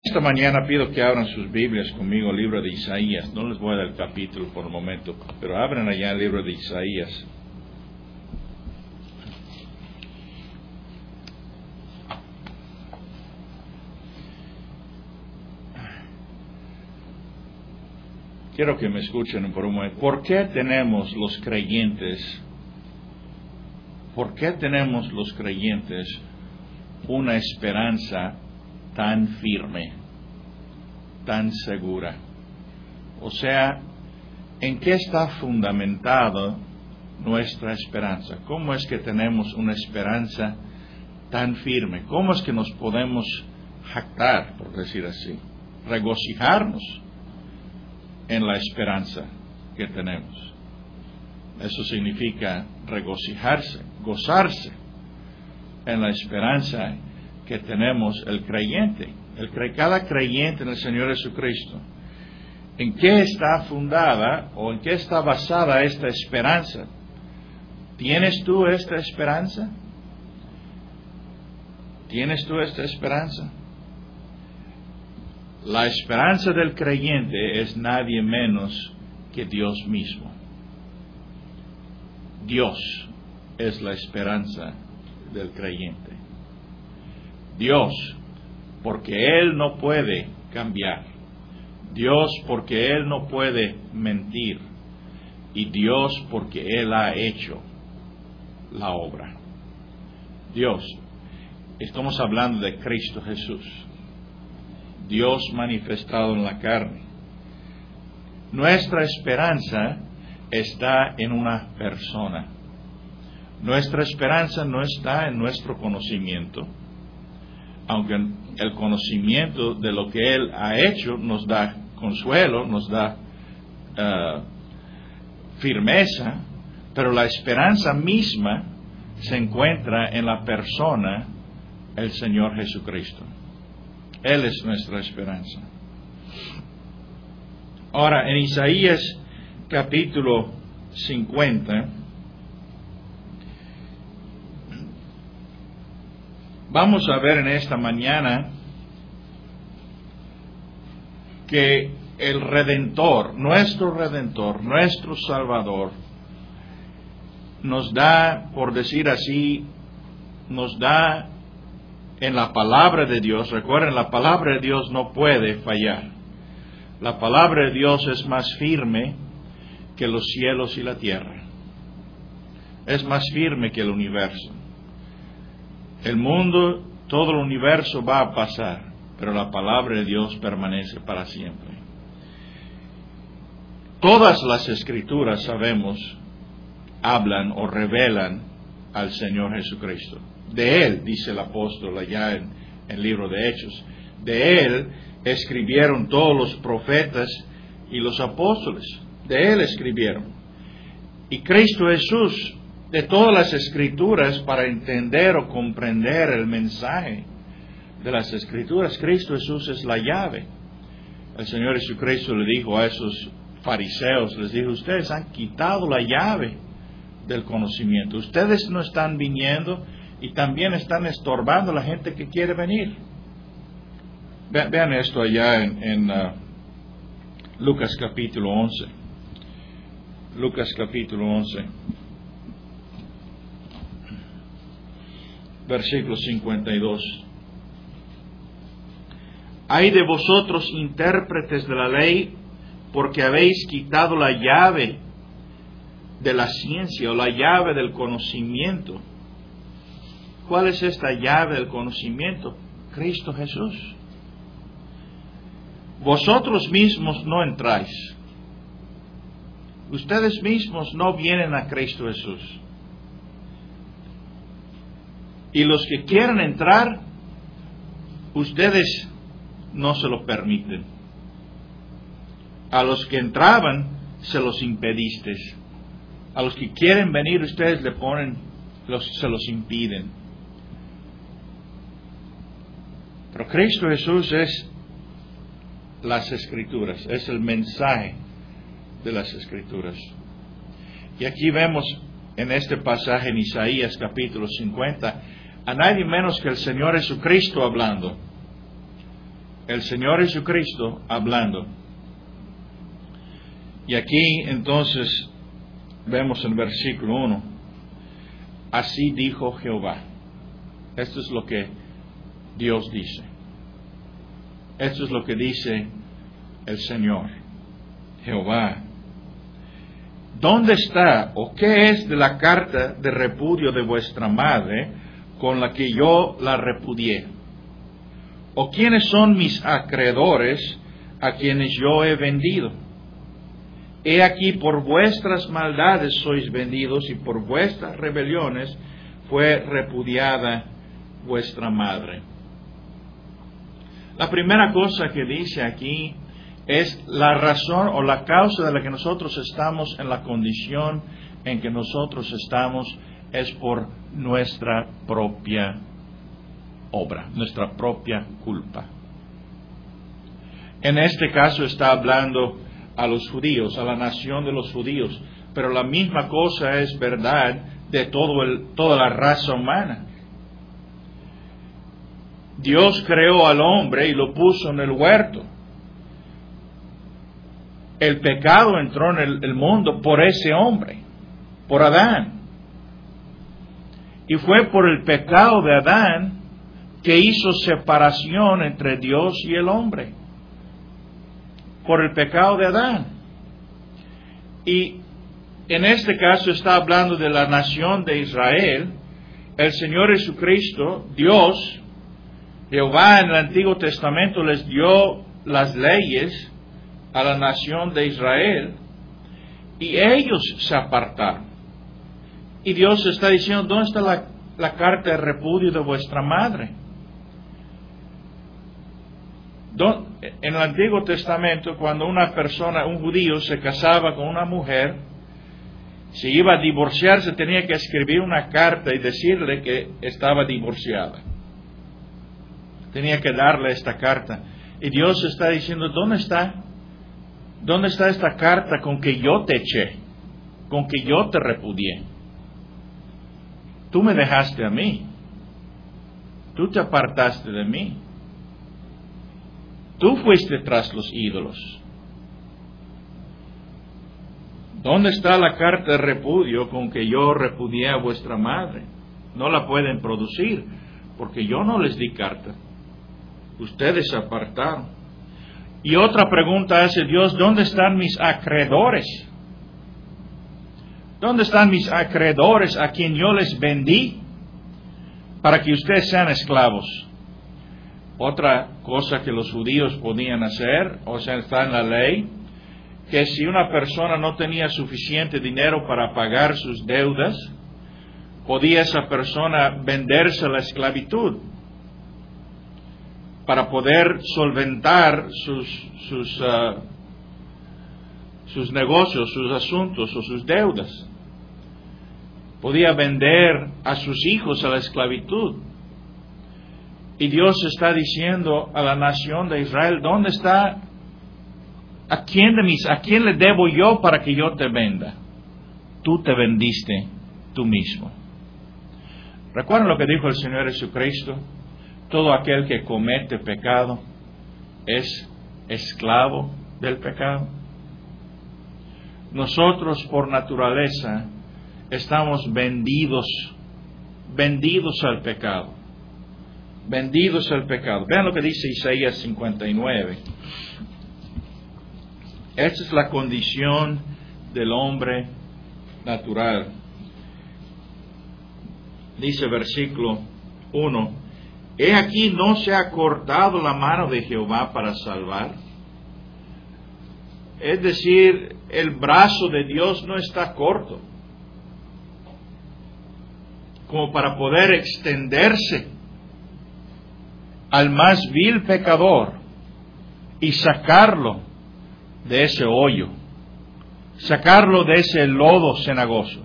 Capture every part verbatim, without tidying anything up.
Esta mañana pido que abran sus Biblias conmigo al libro de Isaías. No les voy a dar el capítulo por el momento, pero abran allá el libro de Isaías. Quiero que me escuchen por un momento. ¿Por qué tenemos los creyentes, por qué tenemos los creyentes una esperanza tan firme, tan segura? O sea, ¿en qué está fundamentada nuestra esperanza? ¿Cómo es que tenemos una esperanza tan firme? ¿Cómo es que nos podemos jactar, por decir así, regocijarnos en la esperanza que tenemos? Eso significa regocijarse, gozarse en la esperanza que tenemos el creyente, el cre- cada creyente en el Señor Jesucristo. ¿En qué está fundada o en qué está basada esta esperanza? ¿Tienes tú esta esperanza? ¿Tienes tú esta esperanza? La esperanza del creyente es nadie menos que Dios mismo. Dios es la esperanza del creyente. Dios, porque Él no puede cambiar. Dios, porque Él no puede mentir. Y Dios, porque Él ha hecho la obra. Dios, estamos hablando de Cristo Jesús. Dios manifestado en la carne. Nuestra esperanza está en una persona. Nuestra esperanza no está en nuestro conocimiento, aunque el conocimiento de lo que Él ha hecho nos da consuelo, nos da uh, firmeza, pero la esperanza misma se encuentra en la persona del Señor Jesucristo. Él es nuestra esperanza. Ahora, en Isaías capítulo cincuenta, vamos a ver en esta mañana que el Redentor, nuestro Redentor, nuestro Salvador, nos da, por decir así, nos da en la palabra de Dios. Recuerden, la palabra de Dios no puede fallar. La palabra de Dios es más firme que los cielos y la tierra. Es más firme que el universo. El mundo, todo el universo va a pasar, pero la palabra de Dios permanece para siempre. Todas las escrituras, sabemos, hablan o revelan al Señor Jesucristo. De Él, dice el apóstol allá en, en el libro de Hechos, de Él escribieron todos los profetas y los apóstoles. De Él escribieron. Y Cristo Jesús, de todas las escrituras, para entender o comprender el mensaje de las escrituras, Cristo Jesús es la llave. El Señor Jesucristo le dijo a esos fariseos, les dijo: ustedes han quitado la llave del conocimiento. Ustedes no están viniendo y también están estorbando a la gente que quiere venir. Ve, vean esto allá en, en uh, Lucas capítulo once. Lucas capítulo once. Versículo cincuenta y dos. Ay de vosotros, intérpretes de la ley, porque habéis quitado la llave de la ciencia o la llave del conocimiento. ¿Cuál es esta llave del conocimiento? Cristo Jesús. Vosotros mismos no entráis. Ustedes mismos no vienen a Cristo Jesús. Y los que quieren entrar, ustedes no se lo permiten. A los que entraban, se los impediste. A los que quieren venir, ustedes le ponen, los, se los impiden. Pero Cristo Jesús es las Escrituras, es el mensaje de las Escrituras. Y aquí vemos en este pasaje en Isaías capítulo cincuenta, a nadie menos que el Señor Jesucristo hablando. el Señor Jesucristo hablando. Y aquí entonces vemos en versículo uno, así dijo Jehová. Esto es lo que Dios dice. Esto es lo que dice el Señor, Jehová. ¿Dónde está o qué es de la carta de repudio de vuestra madre con la que yo la repudié? ¿O quiénes son mis acreedores a quienes yo he vendido? He aquí, por vuestras maldades sois vendidos, y por vuestras rebeliones fue repudiada vuestra madre. La primera cosa que dice aquí es la razón o la causa de la que nosotros estamos en la condición en que nosotros estamos, es por nuestra propia obra, nuestra propia culpa. En este caso está hablando a los judíos, a la nación de los judíos, pero la misma cosa es verdad de todo el, toda la raza humana. Dios creó al hombre y lo puso en el huerto. El pecado entró en el, el mundo por ese hombre, por Adán. Y fue por el pecado de Adán que hizo separación entre Dios y el hombre. Por el pecado de Adán. Y en este caso está hablando de la nación de Israel. El Señor Jesucristo, Dios, Jehová en el Antiguo Testamento les dio las leyes a la nación de Israel y ellos se apartaron. Y Dios está diciendo, ¿dónde está la, la carta de repudio de vuestra madre? En el Antiguo Testamento, cuando una persona, un judío, se casaba con una mujer, si iba a divorciarse tenía que escribir una carta y decirle que estaba divorciada. Tenía que darle esta carta. Y Dios está diciendo, ¿dónde está? ¿Dónde está esta carta con que yo te eché? Con que yo te repudié. Tú me dejaste a mí. Tú te apartaste de mí. Tú fuiste tras los ídolos. ¿Dónde está la carta de repudio con que yo repudié a vuestra madre? No la pueden producir, porque yo no les di carta. Ustedes se apartaron. Y otra pregunta hace Dios, ¿dónde están mis acreedores? ¿Dónde están mis acreedores a quien yo les vendí para que ustedes sean esclavos? Otra cosa que los judíos podían hacer, o sea, está en la ley, que si una persona no tenía suficiente dinero para pagar sus deudas, podía esa persona venderse a la esclavitud para poder solventar sus, sus, uh, sus negocios, sus asuntos o sus deudas. Podía vender a sus hijos a la esclavitud. Y Dios está diciendo a la nación de Israel, ¿dónde está? ¿A quién de mis, a quién le debo yo para que yo te venda? Tú te vendiste tú mismo. ¿Recuerdan lo que dijo el Señor Jesucristo? Todo aquel que comete pecado es esclavo del pecado. Nosotros por naturaleza estamos vendidos, vendidos al pecado. Vendidos al pecado. Vean lo que dice Isaías cincuenta y nueve. Esta es la condición del hombre natural. Dice versículo uno, he aquí no se ha cortado la mano de Jehová para salvar. Es decir, el brazo de Dios no está corto como para poder extenderse al más vil pecador y sacarlo de ese hoyo, sacarlo de ese lodo cenagoso.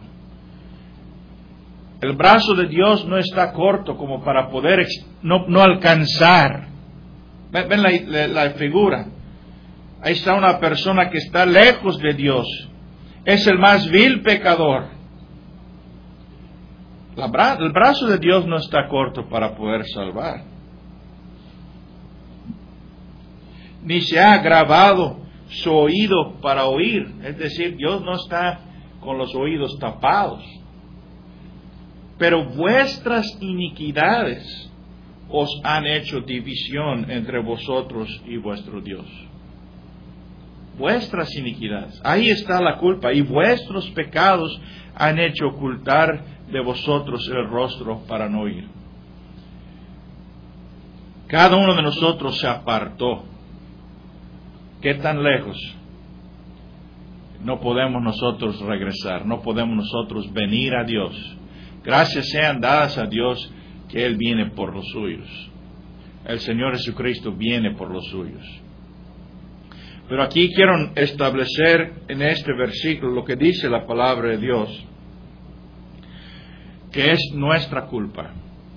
El brazo de Dios no está corto como para poder ex- no, no alcanzar. Ven, ven la, la, la figura. Ahí está una persona que está lejos de Dios. Es el más vil pecador. La bra- el brazo de Dios no está corto para poder salvar. ni se ha agravado su oído para oír. Es decir, Dios no está con los oídos tapados. Pero vuestras iniquidades os han hecho división entre vosotros y vuestro Dios. Vuestras iniquidades, ahí está la culpa, y vuestros pecados han hecho ocultar de vosotros el rostro para no oír. Cada uno de nosotros se apartó. ¿Qué tan lejos? No podemos nosotros regresar, no podemos nosotros venir a Dios. Gracias sean dadas a Dios que Él viene por los suyos. El Señor Jesucristo viene por los suyos. Pero aquí quiero establecer en este versículo lo que dice la palabra de Dios, que es nuestra culpa.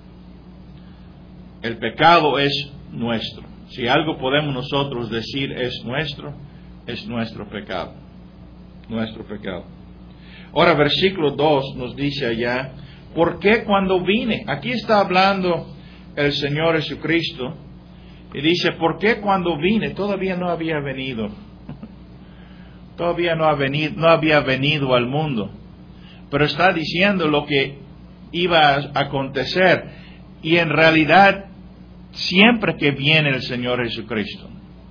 El pecado es nuestro. Si algo podemos nosotros decir es nuestro, es nuestro pecado. Nuestro pecado. Ahora, versículo dos nos dice allá, ¿por qué cuando vine? Aquí está hablando el Señor Jesucristo y dice, ¿por qué cuando vine? Todavía no había venido. Todavía no, ha venido, no había venido al mundo. Pero está diciendo lo que iba a acontecer. Y en realidad, siempre que viene el Señor Jesucristo,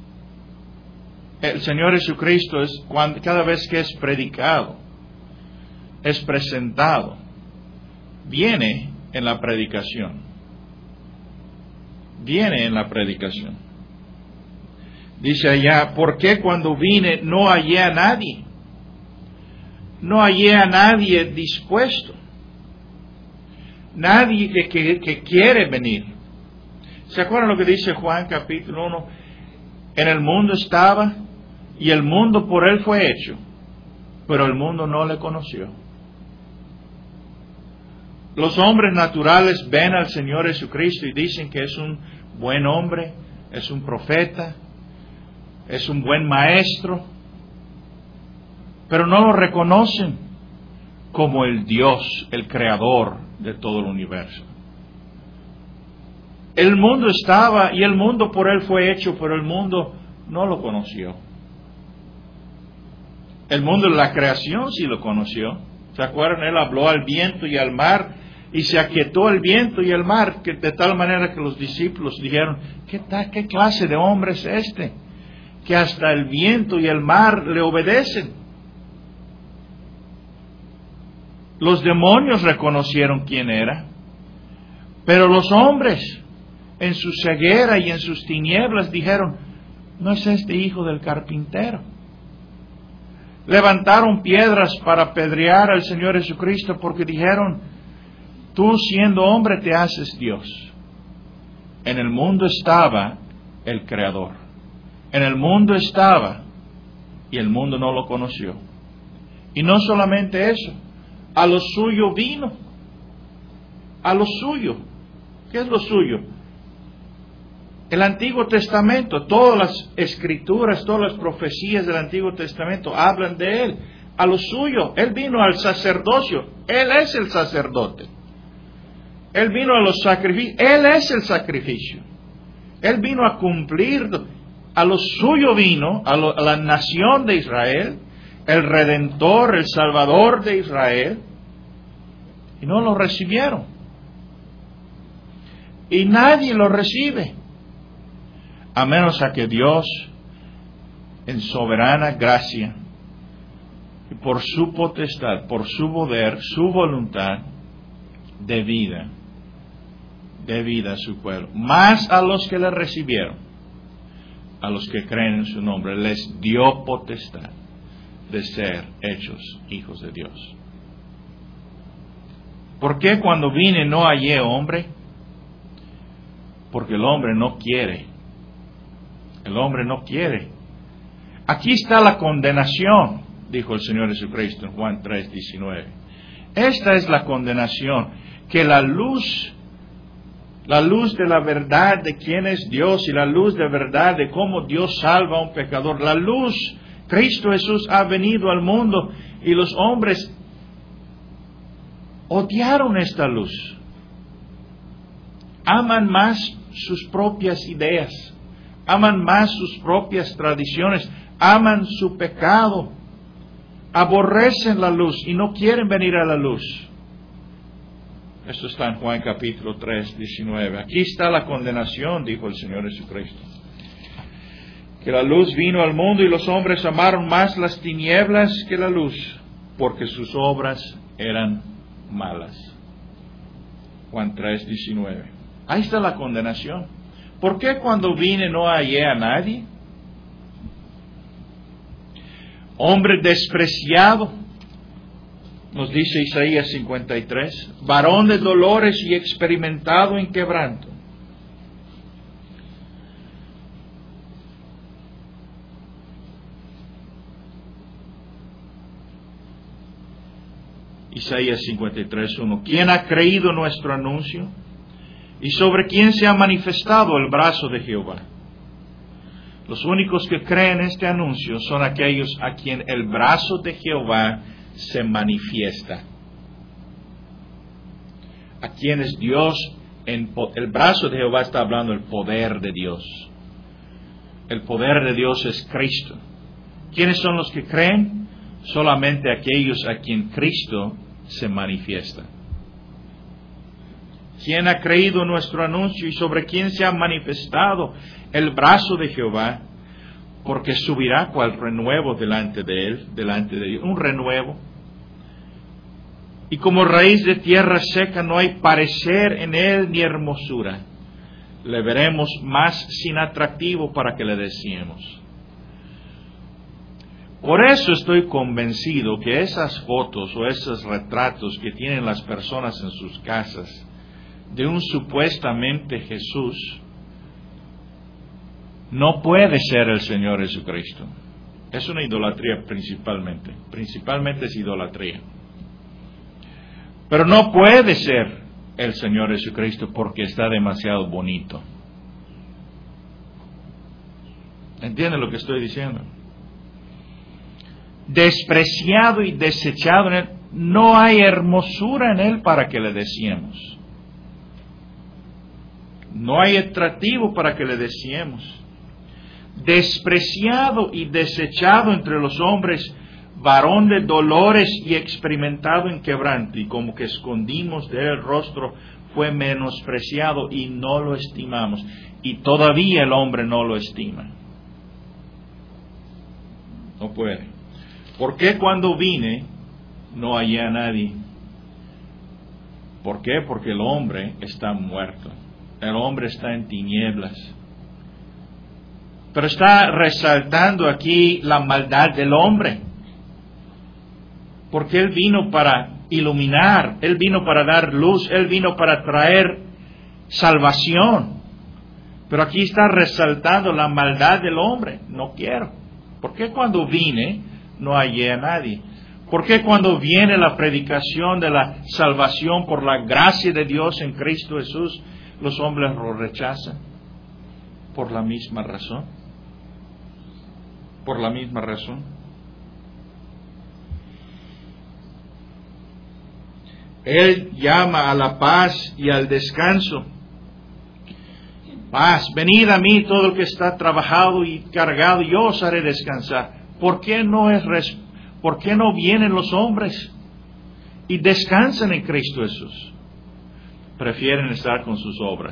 el Señor Jesucristo es cuando, cada vez que es predicado, es presentado, viene en la predicación. Viene en la predicación. Dice allá, ¿por qué cuando vine no hallé a nadie? No hallé a nadie dispuesto. Nadie que, que, que quiere venir. ¿Se acuerdan lo que dice Juan capítulo uno? En el mundo estaba y el mundo por él fue hecho, pero el mundo no le conoció. Los hombres naturales ven al Señor Jesucristo y dicen que es un buen hombre, es un profeta, es un buen maestro, pero no lo reconocen como el Dios, el creador de todo el universo. El mundo estaba y el mundo por él fue hecho, pero el mundo no lo conoció. El mundo de la creación sí lo conoció. ¿Se acuerdan? Él habló al viento y al mar y se aquietó el viento y el mar, que de tal manera que los discípulos dijeron, ¿qué, tal, qué clase de hombre es este? Que hasta el viento y el mar le obedecen. Los demonios reconocieron quién era, pero los hombres en su ceguera y en sus tinieblas dijeron, ¿no es este hijo del carpintero? Levantaron piedras para apedrear al Señor Jesucristo porque dijeron, tú siendo hombre te haces Dios. En el mundo estaba el Creador. En el mundo estaba y el mundo no lo conoció. Y no solamente eso, a lo suyo vino. A lo suyo. ¿Qué es lo suyo? El Antiguo Testamento, todas las escrituras, todas las profecías del Antiguo Testamento hablan de Él. A lo suyo, Él vino al sacerdocio. Él es el sacerdote. Él vino a los sacrificios. Él es el sacrificio. Él vino a cumplir. A lo suyo vino, a, lo, a la nación de Israel, el Redentor, el Salvador de Israel, y no lo recibieron. Y nadie lo recibe, a menos a que Dios, en soberana gracia, y por su potestad, por su poder, su voluntad, de vida, de vida a su pueblo. Más a los que le recibieron, a los que creen en su nombre, les dio potestad de ser hechos hijos de Dios. ¿Por qué cuando vine no hallé hombre? Porque el hombre no quiere. El hombre no quiere. Aquí está la condenación, dijo el Señor Jesucristo en Juan tres diecinueve. Esta es la condenación, que la luz, la luz de la verdad de quién es Dios y la luz de verdad de cómo Dios salva a un pecador, la luz, Cristo Jesús ha venido al mundo y los hombres odiaron esta luz. Aman más sus propias ideas, aman más sus propias tradiciones, aman su pecado, aborrecen la luz y no quieren venir a la luz. Esto está en Juan capítulo tres, diecinueve. Aquí está la condenación, dijo el Señor Jesucristo. Que la luz vino al mundo y los hombres amaron más las tinieblas que la luz, porque sus obras eran malas. Juan tres, diecinueve. Ahí está la condenación. ¿Por qué cuando vine no hallé a nadie? Hombre despreciado, nos dice Isaías cincuenta y tres, varón de dolores y experimentado en quebranto. Isaías cincuenta y tres, uno. ¿Quién ha creído nuestro anuncio? ¿Y sobre quién se ha manifestado el brazo de Jehová? Los únicos que creen este anuncio son aquellos a quien el brazo de Jehová se manifiesta. A quienes Dios, en, el brazo de Jehová está hablando del poder de Dios. El poder de Dios es Cristo. ¿Quiénes son los que creen? Solamente aquellos a quien Cristo se manifiesta. ¿Quién ha creído nuestro anuncio y sobre quién se ha manifestado el brazo de Jehová? Porque subirá cual renuevo delante de él, delante de Dios, un renuevo. Y como raíz de tierra seca no hay parecer en él ni hermosura. Le veremos más sin atractivo para que le deseemos. Por eso estoy convencido que esas fotos o esos retratos que tienen las personas en sus casas de un supuestamente Jesús no puede ser el Señor Jesucristo. Es una idolatría principalmente. Principalmente es idolatría. Pero no puede ser el Señor Jesucristo porque está demasiado bonito. ¿Entienden lo que estoy diciendo? Despreciado y desechado en él, no hay hermosura en él para que le deseemos. No hay atractivo para que le deseemos. Despreciado y desechado entre los hombres, varón de dolores y experimentado en quebranto, y como que escondimos de él el rostro, fue menospreciado y no lo estimamos. Y todavía el hombre no lo estima. No puede. ¿Por qué cuando vine no hallé a nadie? ¿Por qué? Porque el hombre está muerto. El hombre está en tinieblas. Pero está resaltando aquí la maldad del hombre. Porque Él vino para iluminar, Él vino para dar luz, Él vino para traer salvación. Pero aquí está resaltando la maldad del hombre. No quiero. ¿Por qué cuando vine no hallé a nadie? ¿Por qué cuando viene la predicación de la salvación por la gracia de Dios en Cristo Jesús, los hombres lo rechazan? Por la misma razón. Por la misma razón. Él llama a la paz y al descanso. Paz, venid a mí todo el que está trabajado y cargado, yo os haré descansar. ¿Por qué no es res- ¿Por qué no vienen los hombres y descansan en Cristo Jesús? Prefieren estar con sus obras.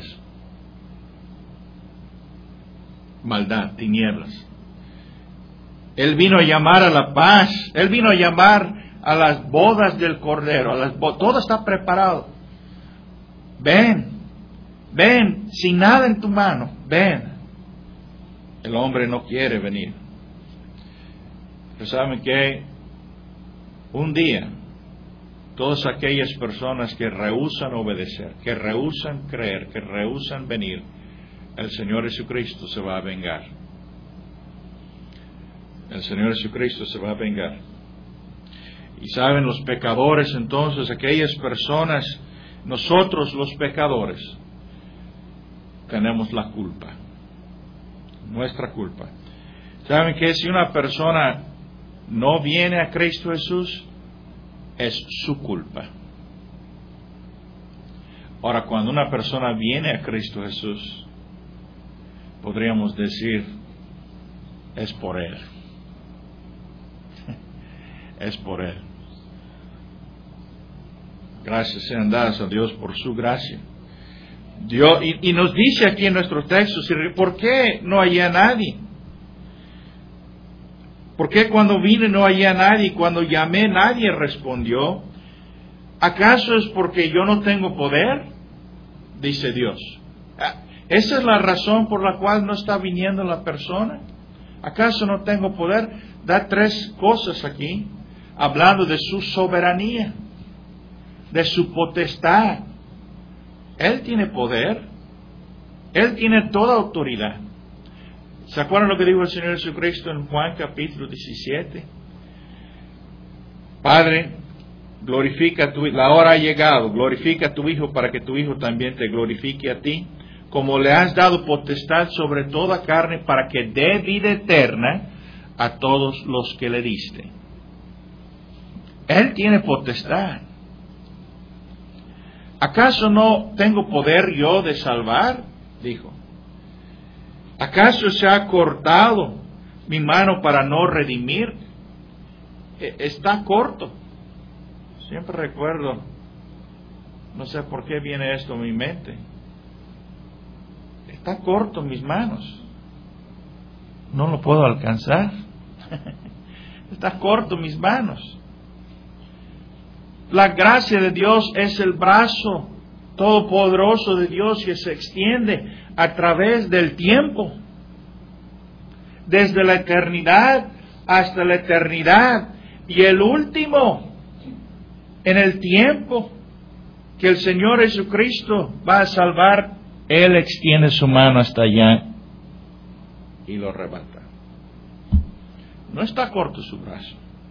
Maldad, tinieblas. Él vino a llamar a la paz. Él vino a llamar a las bodas del Cordero. A las bo- todo está preparado. Ven, ven, sin nada en tu mano, ven. El hombre no quiere venir. Pero ¿saben qué? Un día, todas aquellas personas que rehúsan obedecer, que rehúsan creer, que rehúsan venir, el Señor Jesucristo se va a vengar. El Señor Jesucristo se va a vengar. Y saben, los pecadores, entonces, aquellas personas, nosotros los pecadores, tenemos la culpa. Nuestra culpa. ¿Saben que si una persona no viene a Cristo Jesús, es su culpa? Ahora, cuando una persona viene a Cristo Jesús, podríamos decir, es por Él. Es por Él. Gracias sean dadas a Dios por su gracia. Dios, y, y nos dice aquí en nuestros textos, ¿por qué no hallé a nadie? ¿Por qué cuando vine no hallé a nadie? Cuando llamé nadie respondió. ¿Acaso es porque yo no tengo poder? Dice Dios. ¿Esa es la razón por la cual no está viniendo la persona? ¿Acaso no tengo poder? Da tres cosas aquí, hablando de su soberanía, de su potestad. Él tiene poder. Él tiene toda autoridad. ¿Se acuerdan lo que dijo el Señor Jesucristo en Juan capítulo diecisiete? Padre, glorifica a tu Hijo. La hora ha llegado. Glorifica a tu Hijo para que tu Hijo también te glorifique a ti. Como le has dado potestad sobre toda carne para que dé vida eterna a todos los que le diste. Él tiene potestad. ¿Acaso no tengo poder yo de salvar? Dijo. ¿Acaso se ha cortado mi mano para no redimir? Está corto. Siempre recuerdo, no sé por qué viene esto a mi mente. Está corto mis manos. No lo puedo alcanzar. Está corto mis manos. La gracia de Dios es el brazo todopoderoso de Dios que se extiende a través del tiempo, desde la eternidad hasta la eternidad, y el último, en el tiempo que el Señor Jesucristo va a salvar, Él extiende su mano hasta allá y lo arrebata. No está corto su brazo.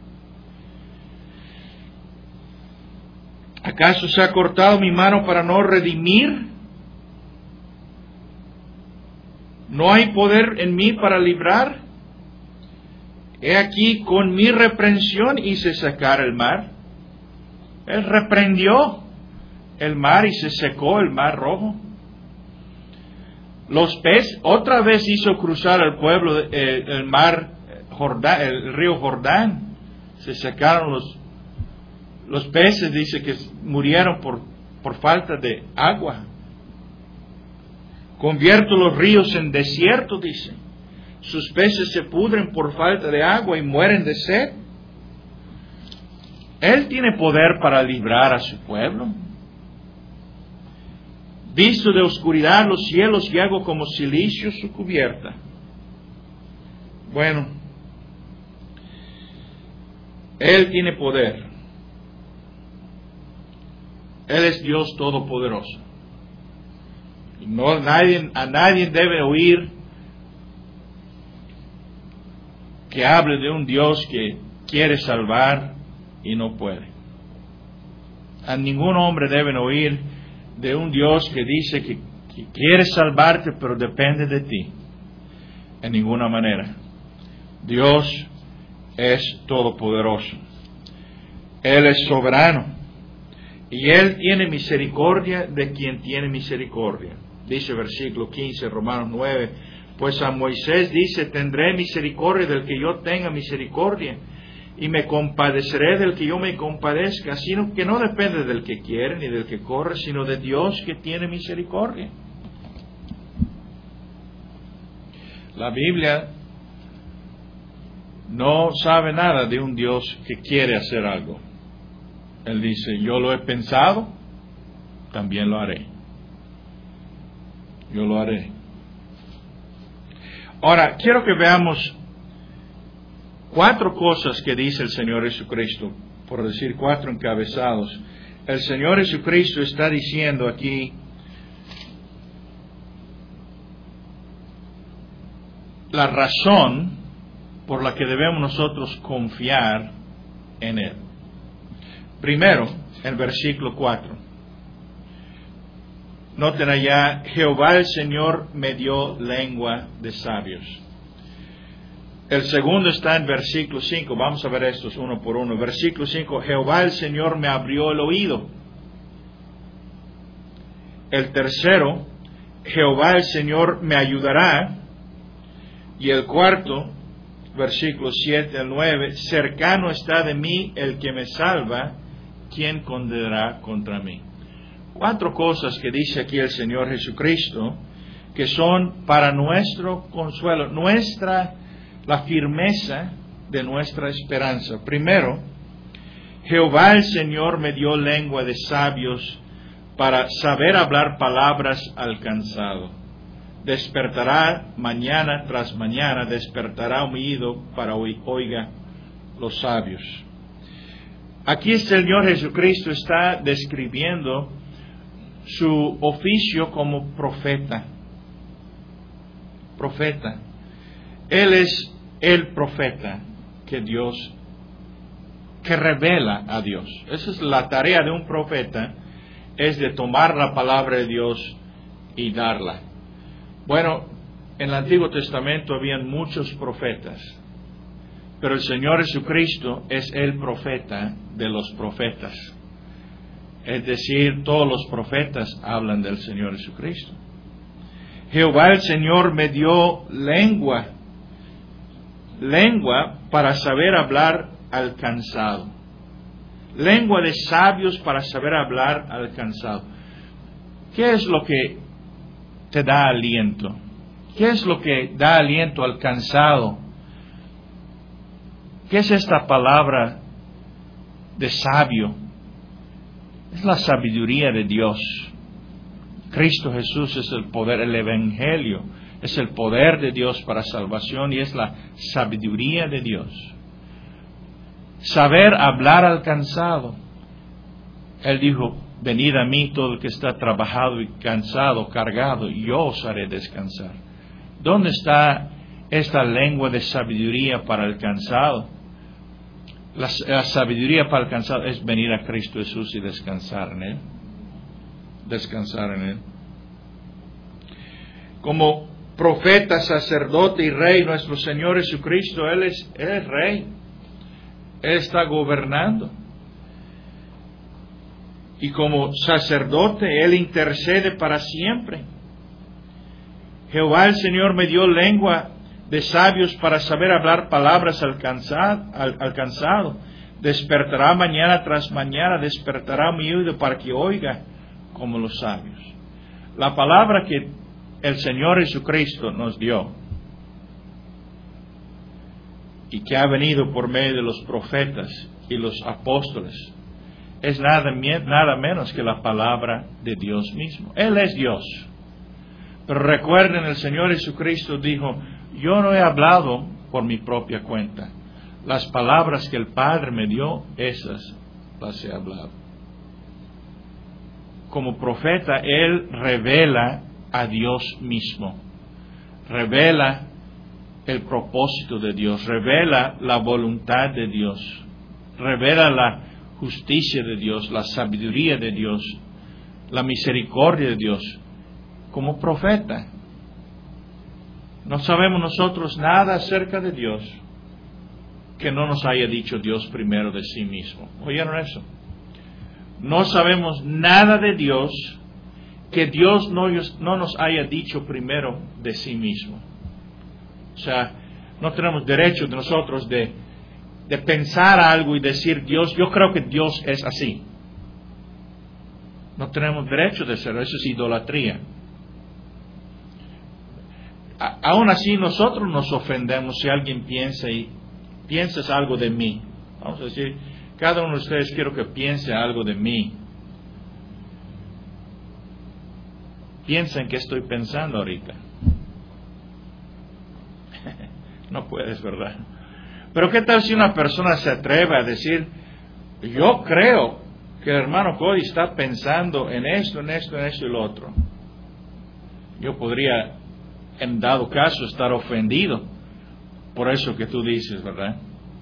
¿Acaso se ha cortado mi mano para no redimir? ¿No hay poder en mí para librar? He aquí, con mi reprensión hice secar el mar. Él reprendió el mar y se secó el mar rojo. Los peces, otra vez hizo cruzar el pueblo, eh, el mar Jordán, el río Jordán. Se secaron los Los peces, dice que murieron por, por falta de agua. Convierto los ríos en desierto, dice. Sus peces se pudren por falta de agua y mueren de sed. Él tiene poder para librar a su pueblo. Visto de oscuridad los cielos y hago como silicio su cubierta. Bueno, Él tiene poder. Él es Dios todopoderoso. No, nadie, a nadie debe oír que hable de un Dios que quiere salvar y no puede. A ningún hombre deben oír de un Dios que dice que, que quiere salvarte, pero depende de ti. En ninguna manera. Dios es todopoderoso. Él es soberano. Y Él tiene misericordia de quien tiene misericordia. Dice versículo quince, Romanos nueve. Pues a Moisés dice, tendré misericordia del que yo tenga misericordia, y me compadeceré del que yo me compadezca, sino que no depende del que quiere ni del que corre, sino de Dios que tiene misericordia. La Biblia no sabe nada de un Dios que quiere hacer algo. Él dice, yo lo he pensado, también lo haré. Yo lo haré. Ahora, quiero que veamos cuatro cosas que dice el Señor Jesucristo, por decir cuatro encabezados. El Señor Jesucristo está diciendo aquí la razón por la que debemos nosotros confiar en Él. Primero, el versículo cuatro. Noten allá, Jehová el Señor me dio lengua de sabios. El segundo está en versículo cinco. Vamos a ver estos uno por uno. Versículo cinco, Jehová el Señor me abrió el oído. El tercero, Jehová el Señor me ayudará. Y el cuarto, versículos siete al nueve, cercano está de mí el que me salva, ¿quién condenará contra mí? Cuatro cosas que dice aquí el Señor Jesucristo, que son para nuestro consuelo, nuestra, la firmeza de nuestra esperanza. Primero, Jehová el Señor me dio lengua de sabios para saber hablar palabras al cansado. Despertará mañana tras mañana, despertará un oído para oír, oiga los sabios. Aquí el Señor Jesucristo está describiendo su oficio como profeta. Profeta. Él es el profeta que Dios, que revela a Dios. Esa es la tarea de un profeta, es de tomar la palabra de Dios y darla. Bueno, en el Antiguo Testamento habían muchos profetas, pero el Señor Jesucristo es el profeta de los profetas. Es decir, todos los profetas hablan del Señor Jesucristo. Jehová el Señor me dio lengua, lengua para saber hablar al cansado. Lengua de sabios para saber hablar al cansado. ¿Qué es lo que te da aliento? ¿Qué es lo que da aliento al cansado? ¿Qué es esta palabra de sabio? Es la sabiduría de Dios. Cristo Jesús es el poder, el Evangelio es el poder de Dios para salvación y es la sabiduría de Dios. Saber hablar al cansado. Él dijo, venid a mí todo el que está trabajado y cansado, cargado, y yo os haré descansar. ¿Dónde está esta lengua de sabiduría para el cansado? La, la sabiduría para el cansado es venir a Cristo Jesús y descansar en Él. Descansar en Él. Como profeta, sacerdote y rey, nuestro Señor Jesucristo, Él es, Él es rey. Él está gobernando. Y como sacerdote, Él intercede para siempre. Jehová el Señor me dio lengua de sabios para saber hablar palabras al cansado. Al, al cansado. Despertará mañana tras mañana, despertará mi oído para que oiga como los sabios. La palabra que el Señor Jesucristo nos dio y que ha venido por medio de los profetas y los apóstoles es nada, nada menos que la palabra de Dios mismo. Él es Dios. Pero recuerden, el Señor Jesucristo dijo, yo no he hablado por mi propia cuenta. Las palabras que el Padre me dio, esas las he hablado. Como profeta, Él revela a Dios mismo. Revela el propósito de Dios. Revela la voluntad de Dios. Revela la justicia de Dios, la sabiduría de Dios, la misericordia de Dios. Como profeta, no sabemos nosotros nada acerca de Dios que no nos haya dicho Dios primero de sí mismo. ¿Oyeron eso? No sabemos nada de Dios que Dios no, no nos haya dicho primero de sí mismo. O sea, no tenemos derecho de nosotros de, de pensar algo y decir, Dios, yo creo que Dios es así. No tenemos derecho de hacerlo, eso es idolatría. A, aún así nosotros nos ofendemos si alguien piensa y piensas algo de mí. Vamos a decir, cada uno de ustedes quiero que piense algo de mí. Piensen qué estoy pensando ahorita. No puedes, ¿verdad? Pero ¿qué tal si una persona se atreve a decir, yo creo que el hermano Cody está pensando en esto, en esto, en esto y lo otro? Yo podría, en dado caso, estar ofendido por eso que tú dices, ¿verdad?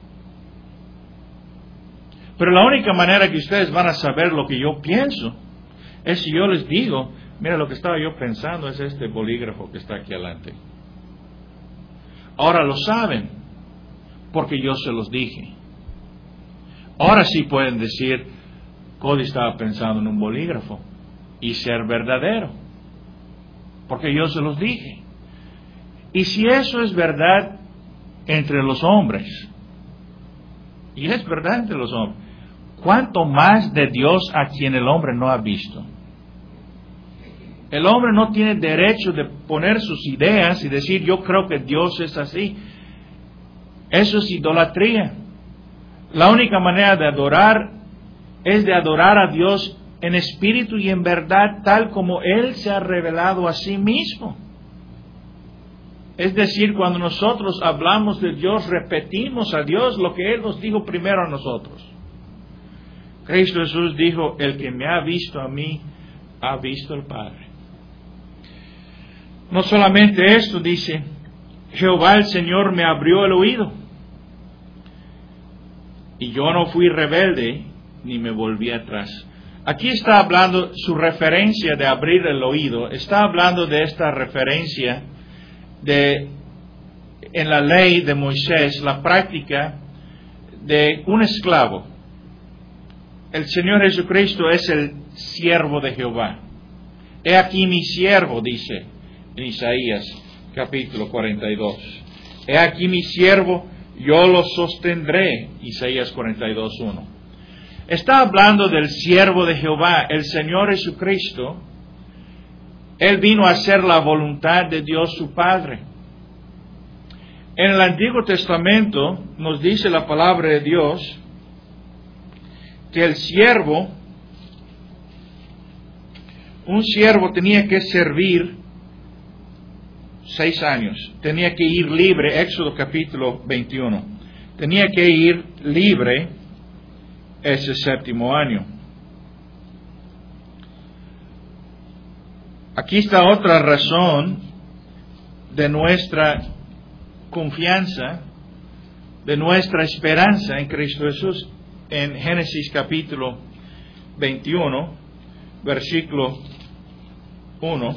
Pero la única manera que ustedes van a saber lo que yo pienso es si yo les digo, mira, lo que estaba yo pensando es este bolígrafo que está aquí adelante. Ahora lo saben porque yo se los dije. Ahora sí pueden decir, Cody estaba pensando en un bolígrafo y ser verdadero. porque yo se los dije. Y si eso es verdad entre los hombres, y es verdad entre los hombres, ¿cuánto más de Dios a quien el hombre no ha visto? El hombre no tiene derecho de poner sus ideas y decir, yo creo que Dios es así. Eso es idolatría. La única manera de adorar es de adorar a Dios en espíritu y en verdad, tal como Él se ha revelado a sí mismo. Es decir, cuando nosotros hablamos de Dios, repetimos a Dios lo que Él nos dijo primero a nosotros. Cristo Jesús dijo, el que me ha visto a mí, ha visto al Padre. No solamente esto, dice, Jehová el Señor me abrió el oído, y yo no fui rebelde, ni me volví atrás. Aquí está hablando su referencia de abrir el oído, está hablando de esta referencia de, en la ley de Moisés, la práctica de un esclavo. El Señor Jesucristo es el siervo de Jehová. He aquí mi siervo, dice en Isaías capítulo cuarenta y dos. He aquí mi siervo, yo lo sostendré, Isaías cuarenta y dos, uno. Está hablando del siervo de Jehová, el Señor Jesucristo. Él vino a hacer la voluntad de Dios su Padre. En el Antiguo Testamento nos dice la palabra de Dios que el siervo, un siervo tenía que servir seis años, tenía que ir libre, Éxodo capítulo veintiuno, tenía que ir libre ese séptimo año. Aquí está otra razón de nuestra confianza, de nuestra esperanza en Cristo Jesús. En Génesis capítulo veintiuno, versículo uno.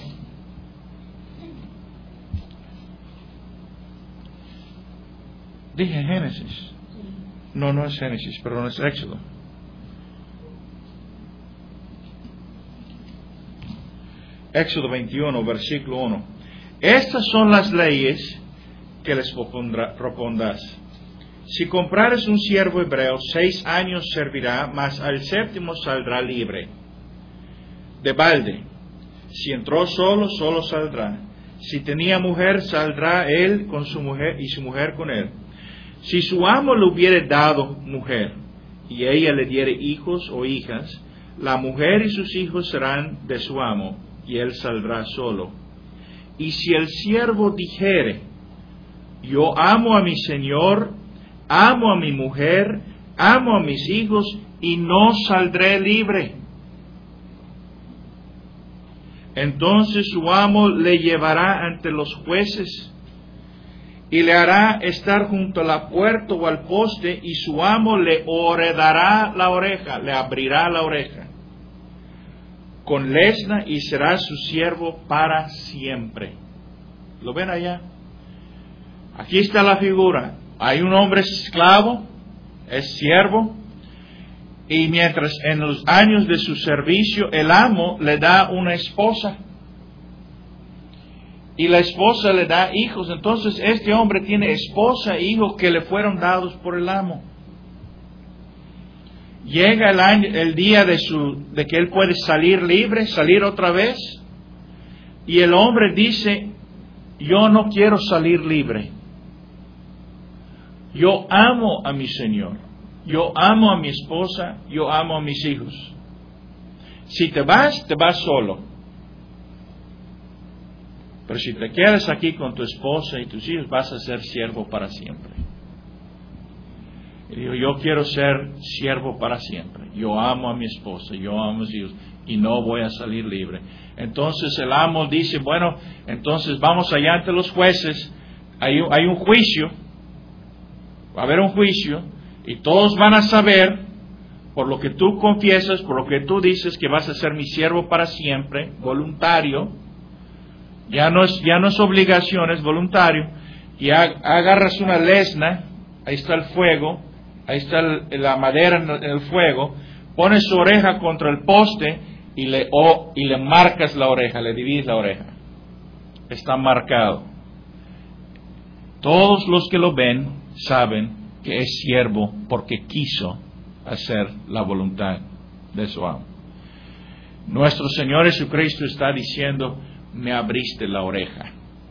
Dije Génesis. No, no es Génesis, perdón, es Éxodo. Éxodo veintiuno, versículo uno. Estas son las leyes que les propondrás. Si comprares un siervo hebreo, seis años servirá, mas al séptimo saldrá libre. De balde. Si entró solo, solo saldrá. Si tenía mujer, saldrá él con su mujer y su mujer con él. Si su amo le hubiere dado mujer, y ella le diere hijos o hijas, la mujer y sus hijos serán de su amo, y él saldrá solo. Y si el siervo dijere, yo amo a mi señor, amo a mi mujer, amo a mis hijos, y no saldré libre, entonces su amo le llevará ante los jueces, y le hará estar junto a la puerta o al poste, y su amo le horedará la oreja, le abrirá la oreja con lesna, y será su siervo para siempre. ¿Lo ven allá? Aquí está la figura. Hay un hombre esclavo, es siervo, y mientras en los años de su servicio el amo le da una esposa, y la esposa le da hijos, entonces este hombre tiene esposa e hijos que le fueron dados por el amo. Llega el, año, el día de, su, de que él puede salir libre, salir otra vez, y el hombre dice, yo no quiero salir libre. Yo amo a mi Señor, yo amo a mi esposa, yo amo a mis hijos. Si te vas, te vas solo. Pero si te quedas aquí con tu esposa y tus hijos, vas a ser siervo para siempre. Y digo, yo quiero ser siervo para siempre. Yo amo a mi esposa, yo amo a mis hijos, y no voy a salir libre. Entonces el amo dice, bueno, entonces vamos allá ante los jueces, hay, hay un juicio, va a haber un juicio, y todos van a saber, por lo que tú confiesas, por lo que tú dices, que vas a ser mi siervo para siempre, voluntario. Ya no es, ya no es obligación, es voluntario. Y agarras una lesna, ahí está el fuego, ahí está el, la madera en el fuego, pones su oreja contra el poste y le, oh, y le marcas la oreja, le divides la oreja. está marcado. Todos los que lo ven saben que es siervo porque quiso hacer la voluntad de su amo. Nuestro Señor Jesucristo está diciendo, me abriste la oreja.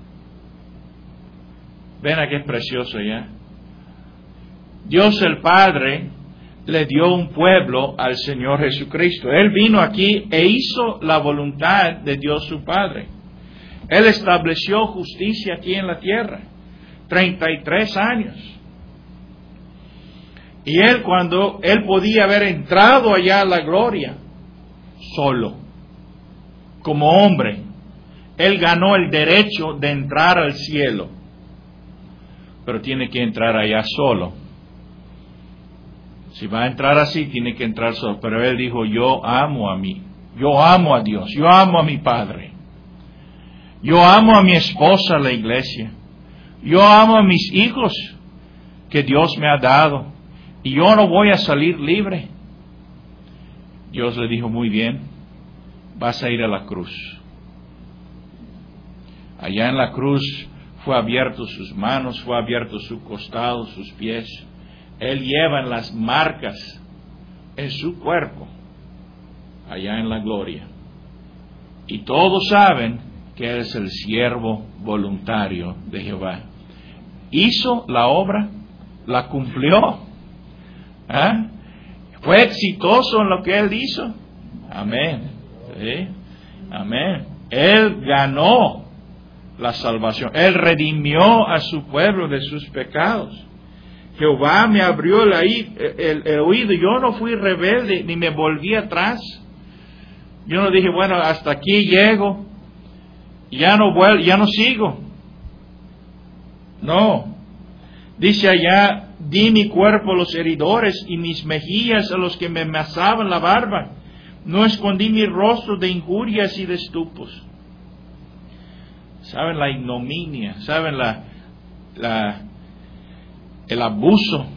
Ven a qué precioso ya. Dios el Padre le dio un pueblo al Señor Jesucristo. Él vino aquí e hizo la voluntad de Dios su Padre. Él estableció justicia aquí en la tierra. treinta y tres años. Y él cuando él podía haber entrado allá a la gloria, solo, como hombre, él ganó el derecho de entrar al cielo. Pero tiene que entrar allá solo. Si va a entrar así, tiene que entrar solo. Pero él dijo, yo amo a mí. Yo amo a Dios. Yo amo a mi Padre. Yo amo a mi esposa, la iglesia. Yo amo a mis hijos que Dios me ha dado. Y yo no voy a salir libre. Dios le dijo, muy bien, vas a ir a la cruz. Allá en la cruz fue abierto sus manos, fue abierto su costado, sus pies. Él lleva las marcas en su cuerpo, allá en la gloria. Y todos saben que Él es el siervo voluntario de Jehová. Hizo la obra, la cumplió. ¿Ah? Fue exitoso en lo que Él hizo. Amén. ¿Sí? Amén. Él ganó la salvación. Él redimió a su pueblo de sus pecados. Jehová me abrió el, el, el oído. Yo no fui rebelde ni me volví atrás. Yo no dije, bueno, hasta aquí llego. Ya no vuelvo, ya no sigo. No. Dice allá, di mi cuerpo a los heridores y mis mejillas a los que me amasaban la barba. No escondí mi rostro de injurias y de estupos. ¿Saben la ignominia? ¿Saben la, la, el abuso?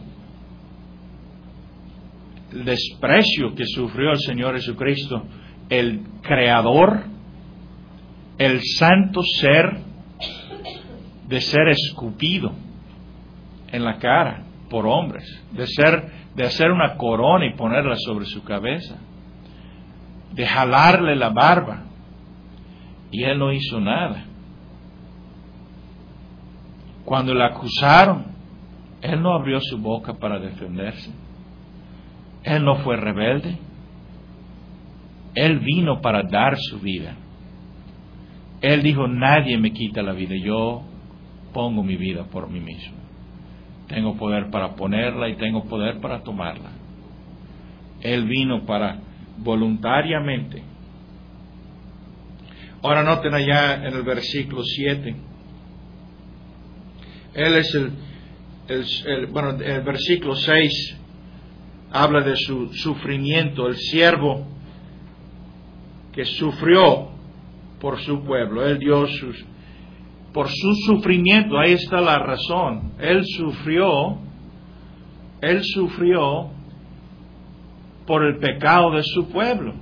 El desprecio que sufrió el Señor Jesucristo, el Creador, el santo ser, de ser escupido en la cara por hombres, de ser, de hacer una corona y ponerla sobre su cabeza, de jalarle la barba, y Él no hizo nada. Cuando le acusaron, Él no abrió su boca para defenderse. Él no fue rebelde. Él vino para dar su vida. Él dijo, nadie me quita la vida, yo pongo mi vida por mí mismo. Tengo poder para ponerla y tengo poder para tomarla. Él vino para voluntariamente. Ahora noten allá en el versículo siete. Él es el, el, el bueno, el versículo seis habla de su sufrimiento, el siervo que sufrió por su pueblo. Él dio sus, por su sufrimiento, ahí está la razón. Él sufrió, él sufrió por el pecado de su pueblo.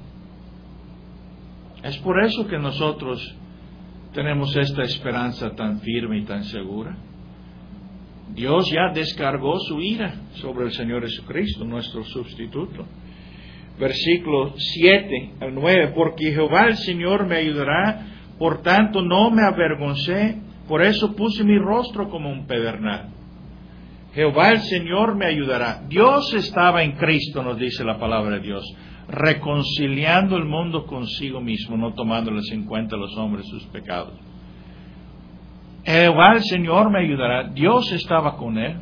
Es por eso que nosotros tenemos esta esperanza tan firme y tan segura. Dios ya descargó su ira sobre el Señor Jesucristo, nuestro sustituto. Versículo siete al nueve, porque Jehová el Señor me ayudará, por tanto no me avergoncé, por eso puse mi rostro como un pedernal. Jehová el Señor me ayudará. Dios estaba en Cristo, nos dice la palabra de Dios, reconciliando el mundo consigo mismo, no tomándoles en cuenta a los hombres sus pecados. Jehová el Señor me ayudará. Dios estaba con él.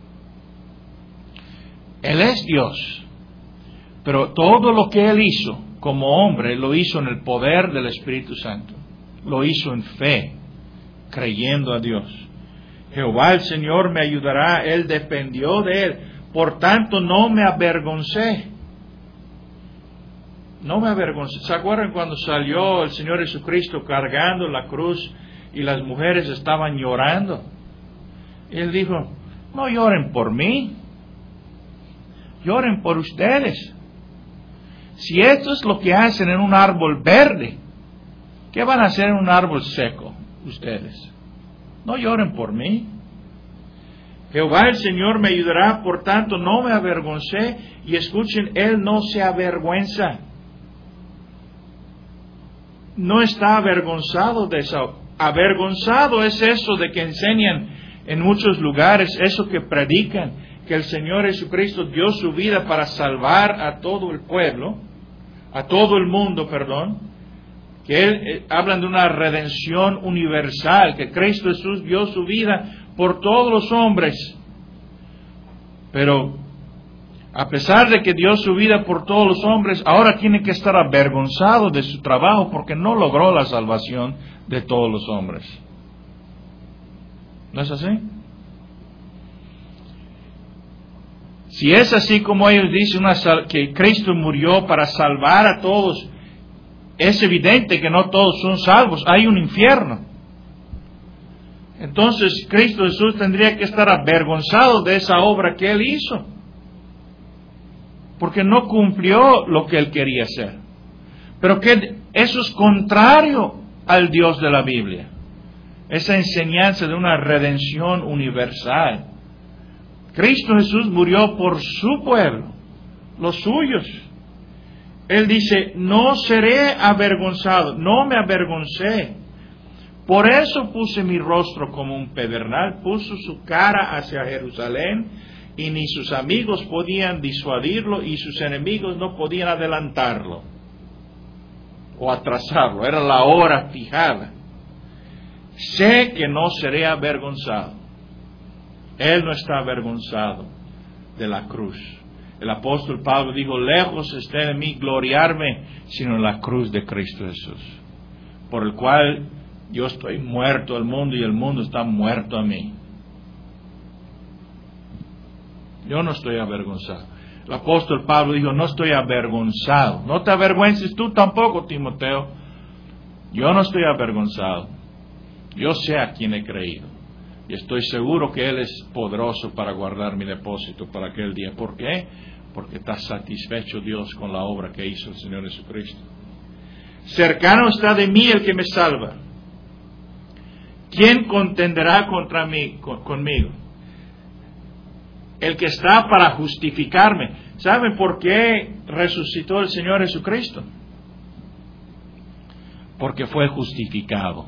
Él es Dios. Pero todo lo que él hizo como hombre, lo hizo en el poder del Espíritu Santo. Lo hizo en fe, creyendo a Dios. Jehová el Señor me ayudará. Él dependió de él. Por tanto, no me avergoncé. No me avergoncé. ¿Se acuerdan cuando salió el Señor Jesucristo cargando la cruz y las mujeres estaban llorando? Y él dijo, no lloren por mí, lloren por ustedes. Si esto es lo que hacen en un árbol verde, ¿qué van a hacer en un árbol seco? ustedes. No lloren por mí. Jehová el Señor me ayudará, por tanto no me avergoncé. Y escuchen, Él no se avergüenza. No está avergonzado de eso. Avergonzado es eso de que enseñan en muchos lugares, eso que predican, que el Señor Jesucristo dio su vida para salvar a todo el pueblo, a todo el mundo, perdón, que él, eh, hablan de una redención universal, que Cristo Jesús dio su vida por todos los hombres. Pero a pesar de que dio su vida por todos los hombres, ahora tiene que estar avergonzado de su trabajo porque no logró la salvación de todos los hombres. ¿No es así? Si es así como ellos dicen, una sal- que Cristo murió para salvar a todos, es evidente que no todos son salvos, hay un infierno. Entonces Cristo Jesús tendría que estar avergonzado de esa obra que Él hizo, porque no cumplió lo que Él quería hacer. Pero que eso es contrario al Dios de la Biblia, esa enseñanza de una redención universal. Cristo Jesús murió por su pueblo, los suyos. Él dice, no seré avergonzado, no me avergoncé. Por eso puse mi rostro como un pedernal, puso su cara hacia Jerusalén, y ni sus amigos podían disuadirlo, y sus enemigos no podían adelantarlo o atrasarlo. Era la hora fijada. Sé que no seré avergonzado. Él no está avergonzado de la cruz. El apóstol Pablo dijo, lejos esté de mí gloriarme, sino en la cruz de Cristo Jesús, por el cual yo estoy muerto al mundo y el mundo está muerto a mí. Yo no estoy avergonzado. El apóstol Pablo dijo, no estoy avergonzado. No te avergüences tú tampoco, Timoteo. Yo no estoy avergonzado. Yo sé a quién he creído. Y estoy seguro que Él es poderoso para guardar mi depósito para aquel día. ¿Por qué? Porque está satisfecho Dios con la obra que hizo el Señor Jesucristo. Cercano está de mí el que me salva. ¿Quién contenderá contra mí, con, conmigo? El que está para justificarme. ¿Saben por qué resucitó el Señor Jesucristo? Porque fue justificado.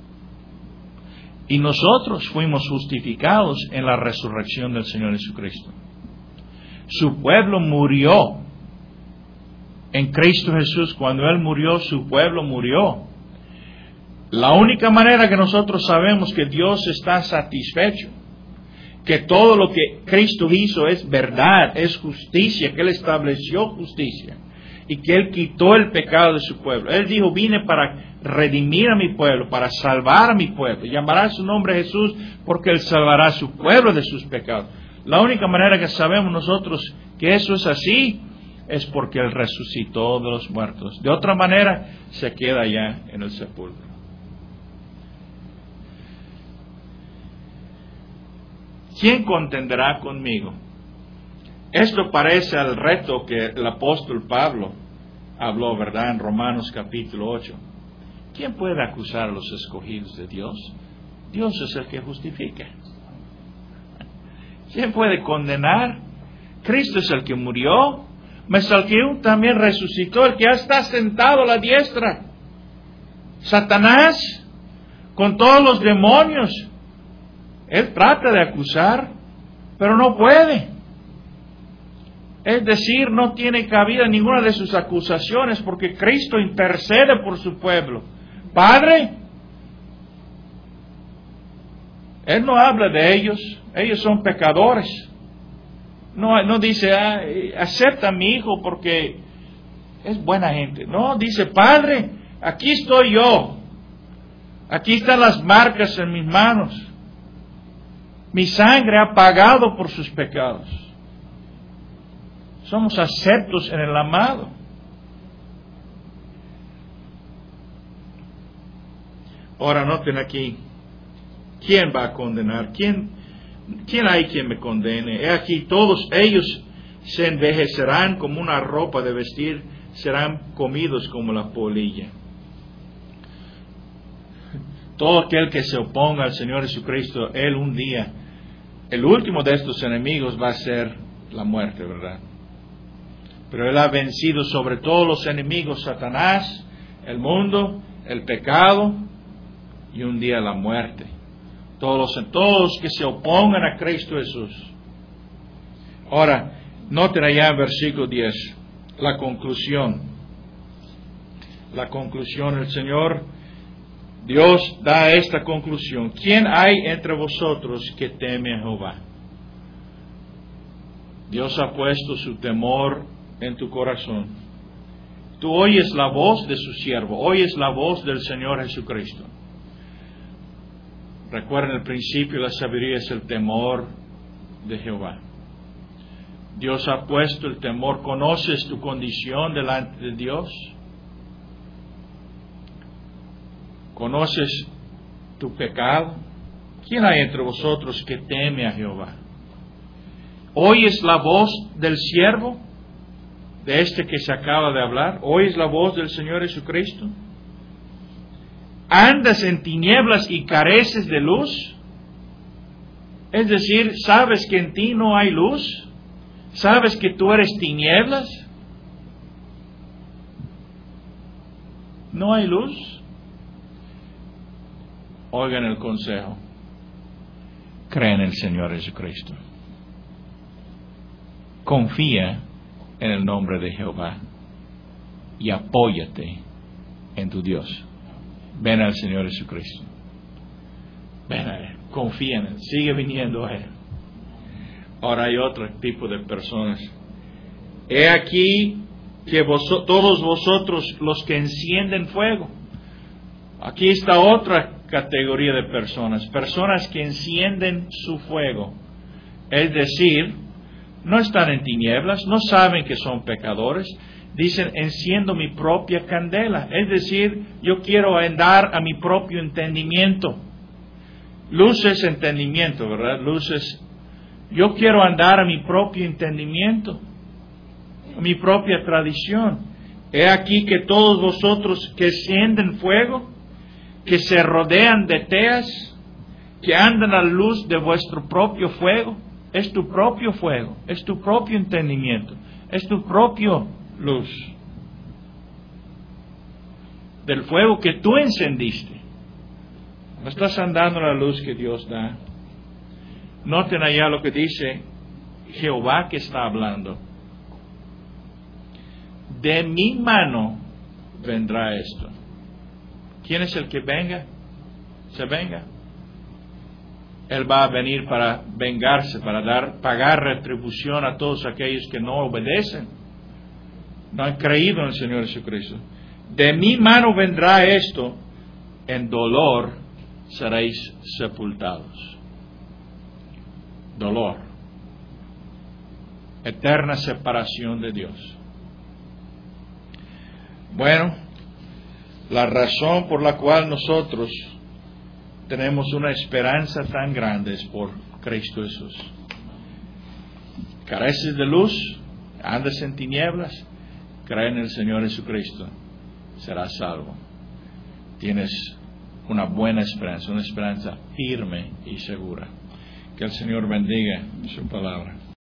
Y nosotros fuimos justificados en la resurrección del Señor Jesucristo. Su pueblo murió en Cristo Jesús. Cuando Él murió, su pueblo murió. La única manera que nosotros sabemos que Dios está satisfecho, que todo lo que Cristo hizo es verdad, es justicia, que Él estableció justicia y que Él quitó el pecado de su pueblo. Él dijo, vine para redimir a mi pueblo, para salvar a mi pueblo. Llamará su nombre Jesús porque Él salvará a su pueblo de sus pecados. La única manera que sabemos nosotros que eso es así es porque Él resucitó de los muertos. De otra manera se queda ya en el sepulcro. ¿Quién contenderá conmigo? Esto parece al reto que el apóstol Pablo habló, ¿verdad? En Romanos capítulo ocho. ¿Quién puede acusar a los escogidos de Dios? Dios es el que justifica. ¿Quién puede condenar? Cristo es el que murió. Mesalquiel también resucitó, el que ya está sentado a la diestra. Satanás, con todos los demonios, él trata de acusar, pero no puede. Es decir, no tiene cabida ninguna de sus acusaciones porque Cristo intercede por su pueblo. Padre, Él no habla de ellos, ellos son pecadores. No, no dice, ah, acepta a mi hijo porque es buena gente. No, dice, Padre, aquí estoy yo. Aquí están las marcas en mis manos. Mi sangre ha pagado por sus pecados. Somos aceptos en el amado. Ahora noten aquí, ¿quién va a condenar? ¿Quién, quién hay quien me condene? He aquí, todos ellos se envejecerán como una ropa de vestir, serán comidos como la polilla. Todo aquel que se oponga al Señor Jesucristo, Él un día, el último de estos enemigos va a ser la muerte, ¿verdad? Pero Él ha vencido sobre todos los enemigos, Satanás, el mundo, el pecado y un día la muerte. Todos los, todos los que se opongan a Cristo Jesús. Ahora, noten allá en versículo diez, la conclusión. La conclusión, el Señor, Dios da esta conclusión. ¿Quién hay entre vosotros que teme a Jehová? Dios ha puesto su temor en tu corazón. Tú oyes la voz de su siervo, oyes la voz del Señor Jesucristo. Recuerden, el principio de la sabiduría es el temor de Jehová. Dios ha puesto el temor. ¿Conoces tu condición delante de Dios? ¿Conoces tu pecado? ¿Quién hay entre vosotros que teme a Jehová? ¿Oyes la voz del siervo, de este que se acaba de hablar? ¿Oyes la voz del Señor Jesucristo? ¿Andas en tinieblas y careces de luz? Es decir, ¿sabes que en ti no hay luz? ¿Sabes que tú eres tinieblas? ¿No hay luz? Oigan el consejo. Cree en el Señor Jesucristo. Confía en el nombre de Jehová y apóyate en tu Dios. Ven al Señor Jesucristo. Ven a Él. Confía en Él. Sigue viniendo a Él. Ahora hay otro tipo de personas. He aquí que vos, todos vosotros los que encienden fuego. Aquí está otra categoría de personas. Personas que encienden su fuego. Es decir, no están en tinieblas, no saben que son pecadores. Dicen, enciendo mi propia candela. Es decir, yo quiero andar a mi propio entendimiento. Luz es entendimiento, ¿verdad? Luz es, yo quiero andar a mi propio entendimiento, a mi propia tradición. He aquí que todos vosotros que encienden fuego, que se rodean de teas, que andan a la luz de vuestro propio fuego, es tu propio fuego, es tu propio entendimiento, es tu propio luz. Del fuego que tú encendiste. No estás andando en la luz que Dios da. Noten allá lo que dice Jehová que está hablando. De mi mano vendrá esto. ¿Quién es el que venga? Se venga. Él va a venir para vengarse, para dar, pagar retribución a todos aquellos que no obedecen, no han creído en el Señor Jesucristo. De mi mano vendrá esto, en dolor seréis sepultados. Dolor. Eterna separación de Dios. Bueno, la razón por la cual nosotros tenemos una esperanza tan grande es por Cristo Jesús. Careces de luz, andas en tinieblas, cree en el Señor Jesucristo, serás salvo. Tienes una buena esperanza, una esperanza firme y segura. Que el Señor bendiga su palabra.